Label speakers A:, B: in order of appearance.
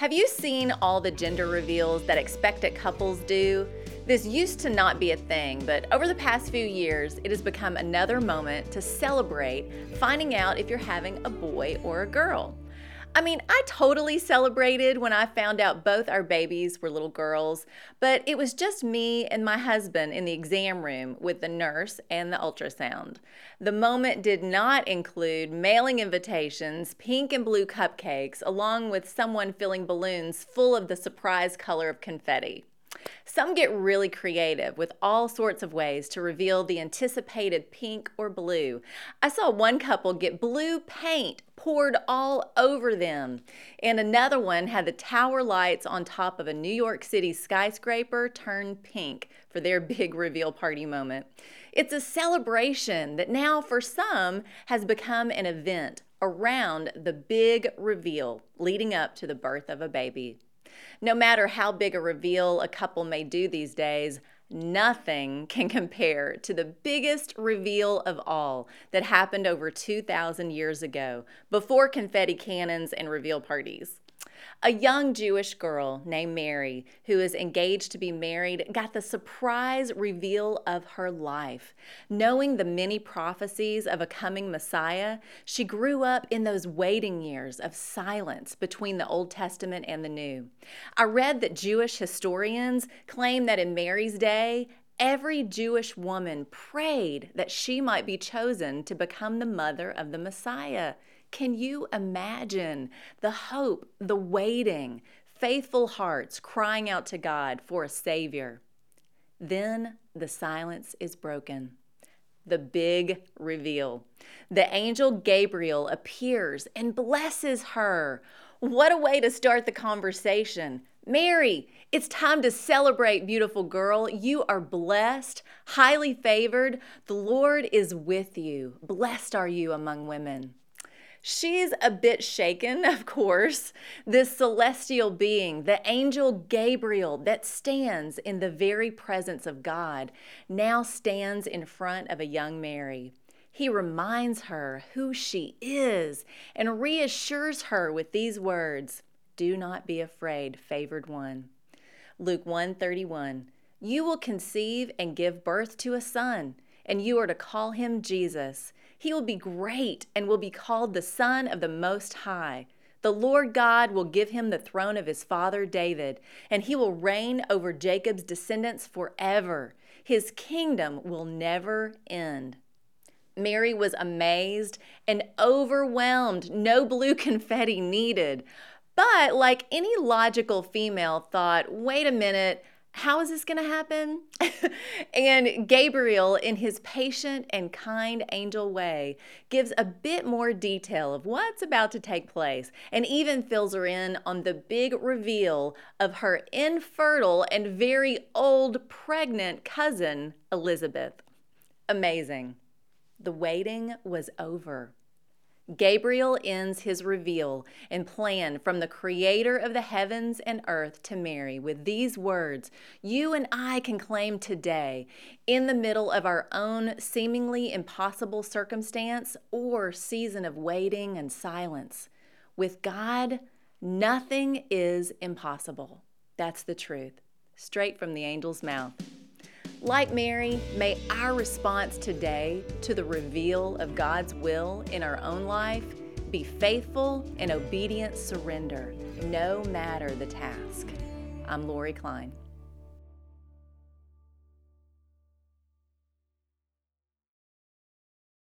A: Have you seen all the gender reveals that expectant couples do? This used to not be a thing, but over the past few years, it has become another moment to celebrate finding out if you're having a boy or a girl. I totally celebrated when I found out both our babies were little girls, but it was just me and my husband in the exam room with the nurse and the ultrasound. The moment did not include mailing invitations, pink and blue cupcakes, along with someone filling balloons full of the surprise color of confetti. Some get really creative with all sorts of ways to reveal the anticipated pink or blue. I saw one couple get blue paint poured all over them, and another one had the tower lights on top of a New York City skyscraper turn pink for their big reveal party moment. It's a celebration that now for some has become an event around the big reveal leading up to the birth of a baby. No matter how big a reveal a couple may do these days, nothing can compare to the biggest reveal of all that happened over 2,000 years ago, before confetti cannons and reveal parties. A young Jewish girl named Mary, who is engaged to be married, got the surprise reveal of her life. Knowing the many prophecies of a coming Messiah, she grew up in those waiting years of silence between the Old Testament and the New. I read that Jewish historians claim that in Mary's day, every Jewish woman prayed that she might be chosen to become the mother of the Messiah. Can you imagine the hope, the waiting, faithful hearts crying out to God for a Savior? Then the silence is broken. The big reveal. The angel Gabriel appears and blesses her. What a way to start the conversation. Mary, it's time to celebrate, beautiful girl. You are blessed, highly favored. The Lord is with you. Blessed are you among women. She's a bit shaken, of course. This celestial being, the angel Gabriel that stands in the very presence of God, now stands in front of a young Mary. He reminds her who she is and reassures her with these words, "Do not be afraid, favored one." Luke 1:31, "You will conceive and give birth to a son, and you are to call him Jesus. He will be great and will be called the Son of the Most High. The Lord God will give him the throne of his father David, and he will reign over Jacob's descendants forever. His kingdom will never end." Mary was amazed and overwhelmed. No blue confetti needed. But like any logical female thought, wait a minute, how is this going to happen? And Gabriel, in his patient and kind angel way, gives a bit more detail of what's about to take place and even fills her in on the big reveal of her infertile and very old pregnant cousin, Elizabeth. Amazing. The waiting was over. Gabriel ends his reveal and plan from the creator of the heavens and earth to Mary with these words you and I can claim today in the middle of our own seemingly impossible circumstance or season of waiting and silence. With God, nothing is impossible. That's the truth, straight from the angel's mouth. Like Mary, may our response today to the reveal of God's will in our own life be faithful and obedient surrender, no matter the task. I'm Lori Klein.